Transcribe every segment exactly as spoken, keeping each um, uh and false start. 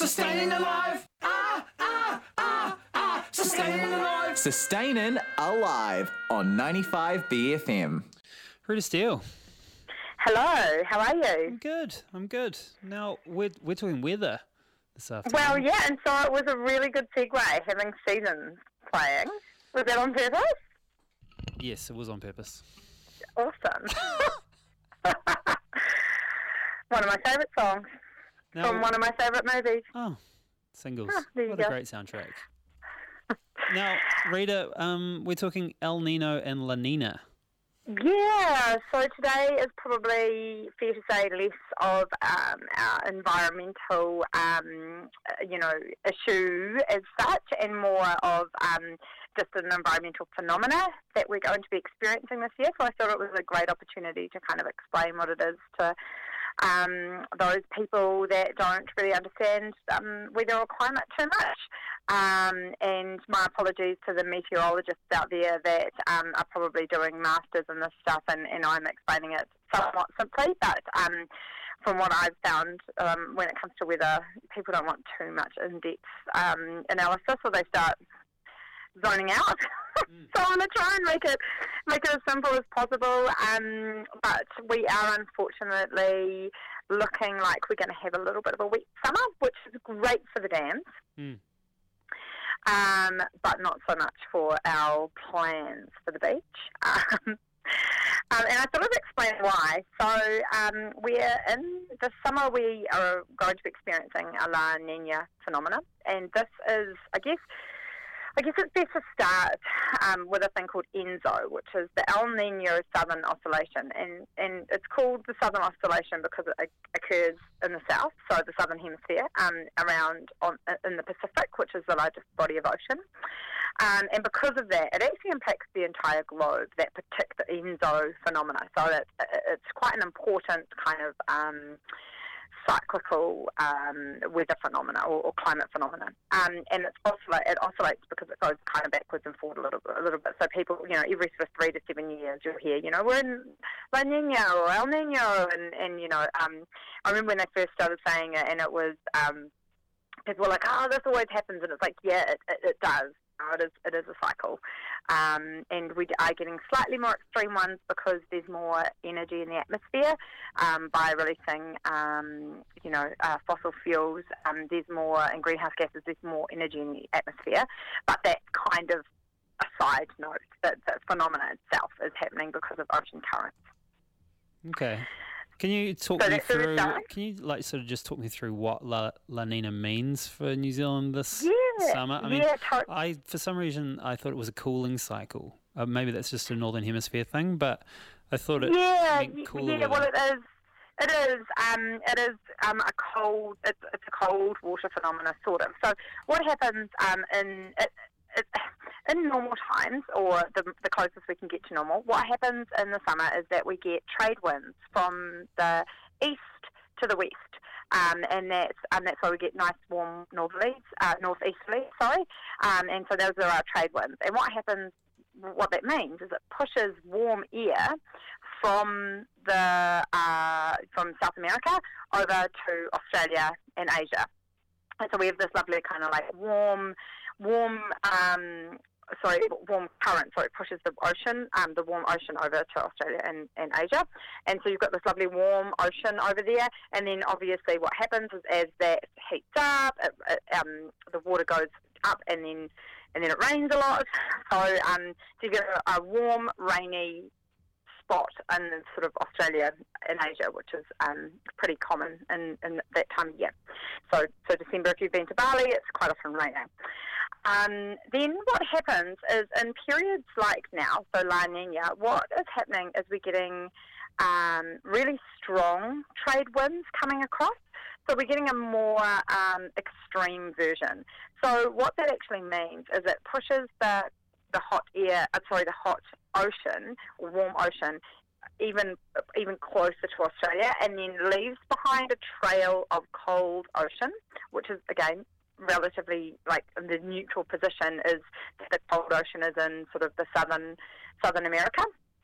Sustaining alive. Ah, ah, ah, ah. Sustaining alive. Sustaining Alive on ninety-five B F M. Rita Steele. Hello, how are you? I'm good. I'm good. Now, we're, we're talking weather this afternoon. Well, yeah, and so it was a really good segue having seasons playing. Was that on purpose? Yes, it was on purpose. Awesome. One of my favourite songs Now, from one of my favourite movies. Oh, singles. Oh, there you what a go. great soundtrack. Now, Rita, um, we're talking El Nino and La Nina. Yeah, so today is probably fair to say less of um, our environmental, um, you know, issue as such, and more of um, just an environmental phenomena that we're going to be experiencing this year. So I thought it was a great opportunity to kind of explain what it is to um, those people that don't really understand um, weather or climate too much. Um, and my apologies to the meteorologists out there that um, are probably doing masters in this stuff, and, and I'm explaining it somewhat simply, but um, from what I've found, um, when it comes to weather, people don't want too much in-depth um, analysis, or they start zoning out. Mm. So I'm going to try and make it make it as simple as possible, um, but we are unfortunately looking like we're going to have a little bit of a wet summer, which is great for the dams. Mm. Um, but not so much for our plans for the beach. Um, um, and I sort of explain why. So um, we're in the summer, we are going to be experiencing a La Nina phenomena, and this is, I guess, I guess it's best to start um, with a thing called ENSO, which is the El Nino Southern Oscillation. And, and it's called the Southern Oscillation because it occurs in the south, so the southern hemisphere, um, around on, in the Pacific, which is the largest body of ocean. Um, and because of that, it actually impacts the entire globe, that particular ENSO phenomena. So it, it's quite an important kind of Um, cyclical um, weather phenomena or, or climate phenomena, um, and it's oscillate, it oscillates because it goes kind of backwards and forward a little bit. A little bit. So people, you know, every sort of three to seven years, you'll hear, you know, we're in La Nina or El Nino, and, and you know, um, I remember when they first started saying it, and it was um, people were like, "Oh, this always happens," and it's like, yeah, it, it, it does. It is, it is a cycle, um, and we are getting slightly more extreme ones because there's more energy in the atmosphere um, by releasing, um, you know, uh, fossil fuels. Um, there's more in greenhouse gases. There's more energy in the atmosphere, but that's kind of a side note. That the phenomena itself is happening because of ocean currents. Okay. Can you talk so me through? Can you like sort of just talk me through what La, La Nina means for New Zealand this yeah, summer? I mean, yeah, to- I for some reason I thought it was a cooling cycle. Uh, maybe that's just a northern hemisphere thing, but I thought it yeah, meant cooler. Yeah, well, it is. It is. Um, it is um, a cold. It's, it's a cold water phenomena, sort of. So what happens um, in it, it, in normal times, or the, the closest we can get to normal, what happens in the summer is that we get trade winds from the east to the west, um, and that's um, that's why we get nice warm northerlies, uh, northeasterlies, sorry, um, and so those are our trade winds. And what happens, what that means, is it pushes warm air from the uh, from South America over to Australia and Asia, and so we have this lovely kind of like warm. warm, um, sorry, warm current, so it pushes the ocean, um, the warm ocean over to Australia and, and Asia. And so you've got this lovely warm ocean over there, and then obviously what happens is as that heats up, it, it, um, the water goes up, and then and then it rains a lot. So, um, so you get a, a warm, rainy spot in sort of Australia and Asia, which is um, pretty common in, in that time of year. So, so December, if you've been to Bali, it's quite often raining. Um, then what happens is in periods like now, so La Nina, what is happening is we're getting um, really strong trade winds coming across. So we're getting a more um, extreme version. So what that actually means is it pushes the the hot air, uh, sorry, the hot ocean, or warm ocean, even even closer to Australia, and then leaves behind a trail of cold ocean, which is, again, relatively, like, the neutral position is that the cold ocean is in sort of the southern southern America.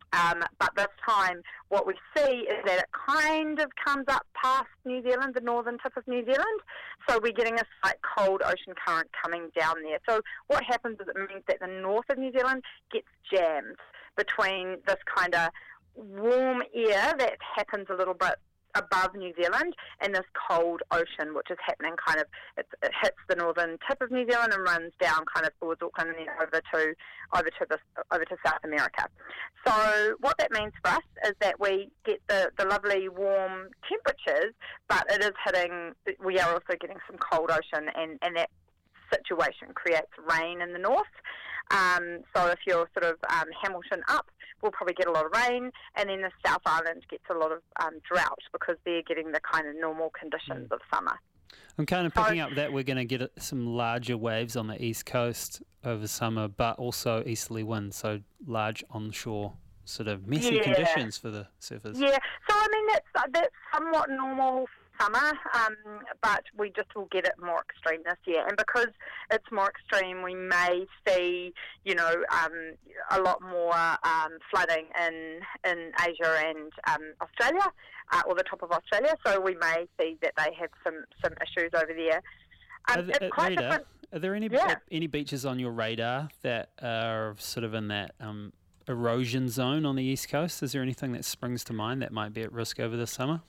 Um, but this time, what we see is that it kind of comes up past New Zealand, the northern tip of New Zealand. So we're getting a slight cold ocean current coming down there. So what happens is it means that the north of New Zealand gets jammed between this kind of warm air that happens a little bit above New Zealand and this cold ocean, which is happening kind of, it, it hits the northern tip of New Zealand and runs down kind of towards Auckland and then over to over to this over to South America. So what that means for us is that we get the, the lovely warm temperatures, but it is hitting, we are also getting some cold ocean, and, and that situation creates rain in the north. Um, so if you're sort of um, Hamilton up, we'll probably get a lot of rain, and then the South Island gets a lot of um, drought because they're getting the kind of normal conditions mm. of summer. I'm kind of picking so, up that we're going to get some larger waves on the east coast over summer, but also easterly winds, so large onshore sort of messy yeah. conditions for the surfers. Yeah, so I mean that's that's somewhat normal summer, um, but we just will get it more extreme this year. And because it's more extreme, we may see, you know, um, a lot more um, flooding in in Asia and um, Australia, uh, or the top of Australia. So we may see that they have some, some issues over there. Um, are, there, it's quite radar, are there any yeah. any beaches on your radar that are sort of in that um, erosion zone on the east coast? Is there anything that springs to mind that might be at risk over the summer?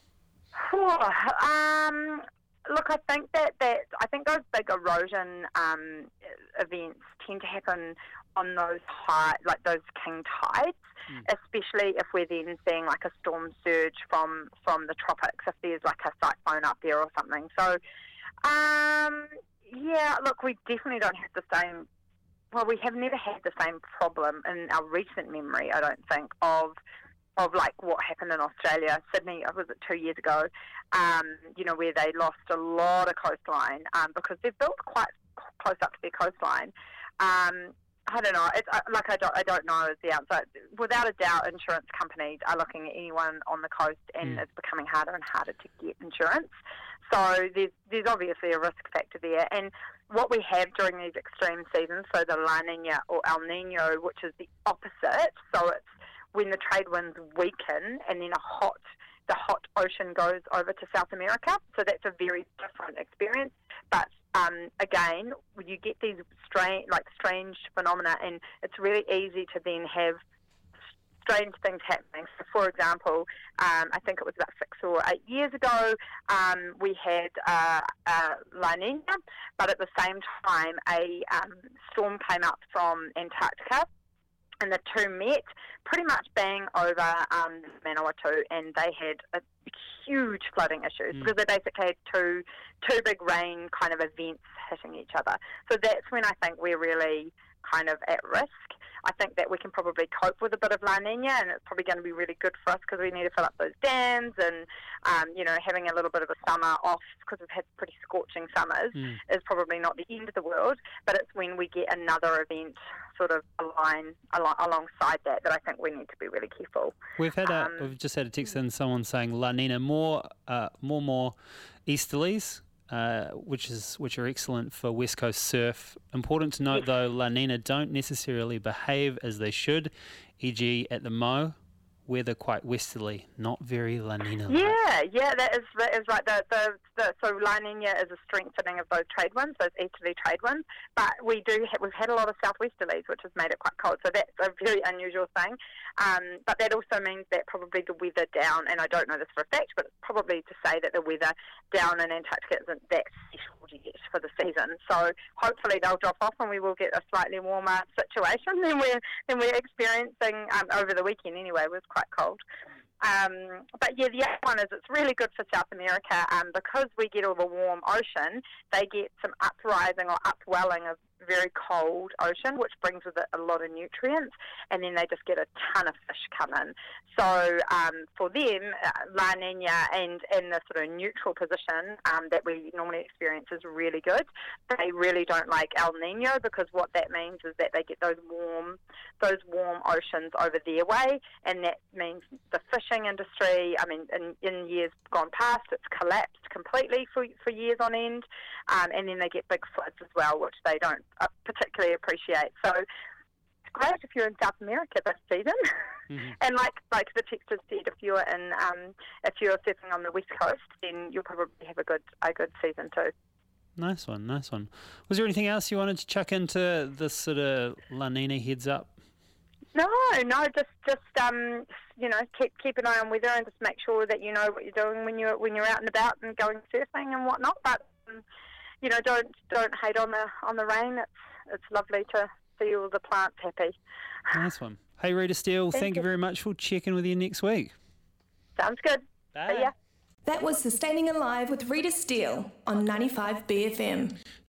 Um, look, I think that, that I think those big erosion um, events tend to happen on those high, like those king tides, mm. especially if we're then seeing like a storm surge from from the tropics, if there's like a cyclone up there or something. So, um, yeah, look, we definitely don't have the same. Well, we have never had the same problem in our recent memory, I don't think, of. of like what happened in Australia, Sydney, was it two years ago, um, you know, where they lost a lot of coastline um, because they've built quite close up to their coastline. Um, I don't know, it's, uh, like I don't, I don't know is the answer. Without a doubt, insurance companies are looking at anyone on the coast, and mm. it's becoming harder and harder to get insurance. So there's, there's obviously a risk factor there. And what we have during these extreme seasons, so the La Nina or El Nino, which is the opposite, so it's when the trade winds weaken and then a hot, the hot ocean goes over to South America. So that's a very different experience. But um, again, you get these strange, like strange phenomena, and it's really easy to then have strange things happening. So, for example, um, I think it was about six or eight years ago, um, we had uh, uh, La Nina, but at the same time, a um, storm came up from Antarctica. And the two met pretty much bang over um, Manawatu, and they had a huge flooding issues mm. because they basically had two two big rain kind of events hitting each other. So that's when I think we're really kind of at risk. I think that we can probably cope with a bit of La Nina, and it's probably going to be really good for us because we need to fill up those dams, and um, you know, having a little bit of a summer off because we've had pretty scorching summers mm. is probably not the end of the world. But it's when we get another event sort of align al- alongside that that I think we need to be really careful. We've had a um, we've just had a text in, someone saying La Nina more uh, more more easterlies. Uh, which is which are excellent for West Coast surf. Important to note, yes. though, La Nina don't necessarily behave as they should, for example at the Mo, weather quite westerly, not very La Nina. Yeah, yeah, that is that is right. The, the, the, so La Nina is a strengthening of those trade winds, those easterly trade winds. But we do have, we've had a lot of southwesterlies, which has made it quite cold. So that's a very unusual thing. Um, but that also means that probably the weather down, and I don't know this for a fact, but it's probably to say that the weather down in Antarctica isn't that settled yet for the season. So hopefully they'll drop off, and we will get a slightly warmer situation than we're than we're experiencing um, over the weekend. Anyway, it was quite cold. Um, but yeah, the other one is it's really good for South America um, because we get all the warm ocean. They get some uprising or upwelling of very cold ocean, which brings with it a lot of nutrients, and then they just get a ton of fish come in. So um, for them, uh, La Nina and in the sort of neutral position um, that we normally experience is really good. They really don't like El Nino because what that means is that they get those warm, those warm oceans over their way, and that means the fishing industry. I mean, in, in years gone past, it's collapsed completely for for years on end, um, and then they get big floods as well, which they don't uh, particularly appreciate. So great if you're in South America this season. Mm-hmm. And like like the texter said, if you're in um, if you're surfing on the West Coast, then you'll probably have a good a good season too. Nice one, nice one. Was there anything else you wanted to chuck into this sort of La Nina heads up? No, no, just just um, you know, keep keep an eye on weather and just make sure that you know what you're doing when you're when you're out and about and going surfing and whatnot. But um, you know, don't don't hate on the on the rain. It's it's lovely to see all the plants happy. Nice one. Hey, Rita Steele, thank, thank you. you very much. We'll check in with you next week. Sounds good. Bye. See ya. That was Sustaining Alive with Rita Steele on ninety-five B F M.